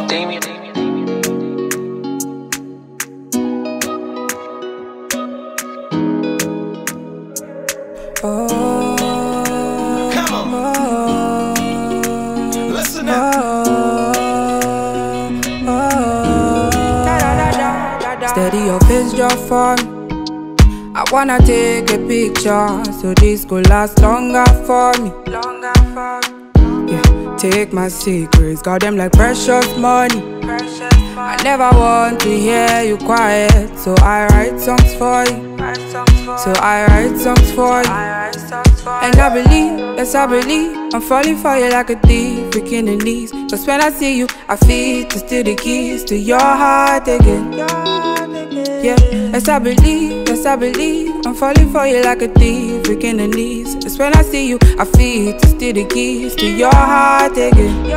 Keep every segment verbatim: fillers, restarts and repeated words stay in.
Damien. Oh, come on. Oh, listen up. Oh, oh. Steady your face just for me. I wanna take a picture so this could last longer for me. Longer for me. Yeah, take my secrets, got them like precious money. Precious money. I never want to hear you quiet, so I write songs for you. So I write songs for you. And I believe, yes I believe, I'm falling for you like a thief, freaking the knees. Cause when I see you, I feel to steal the keys to your heart again. Yeah, yes I believe, yes I believe, I'm falling for you like a thief, freaking the knees. Cause when I see you, I feel to steal the keys to your heart again.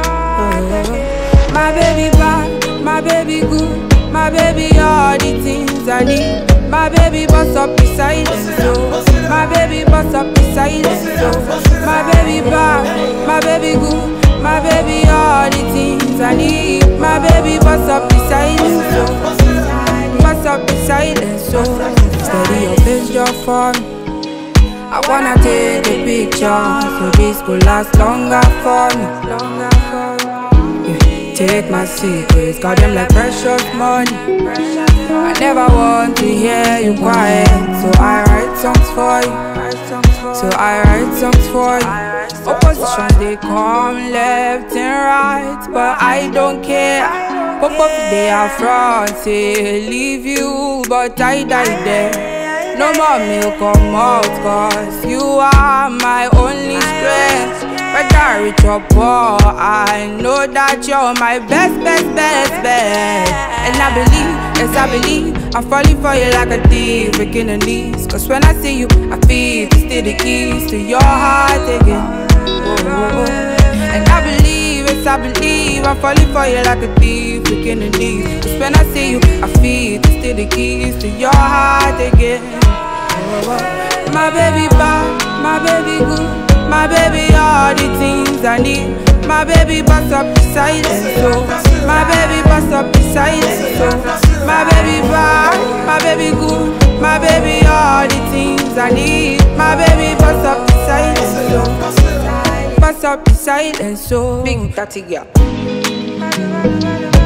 Oh, my baby bad, my baby good, my baby all the things I need. My baby bust up the silence, so my baby bust up the silence, so my baby bad, my baby good, my baby all the things I need. My baby bust up the silence, so bust up the silence, so steady your face just for me. I wanna take a picture so this could last longer for me. Longer for me. Yeah, take my secrets, got them like precious money. I never want to hear you quiet, so I write songs for you. So I write songs for you. Opposition they come left and right, but I don't care. Pop up they are front, say leave you, but I die there. No more milk come out, cause you are my only strength. Whether rich or poor, I know that you're my best, best, best, best. And I believe, yes I believe, I'm falling for you like a thief, breaking the knees. Cause when I see you, I feel to steal the keys to your heart again. Oh, oh, oh. And I believe, yes I believe, I'm falling for you like a thief, breaking the knees. Cause when I see you, I feel to steal the keys to your heart again. Oh, oh. My baby bad, my baby good, my baby all the things I need. My baby bust up the silence, so my baby bust up the silence, so my baby bad, my baby good, my baby all the things I need. My baby bust up the silence, so bust up the silence, so big daddy girl.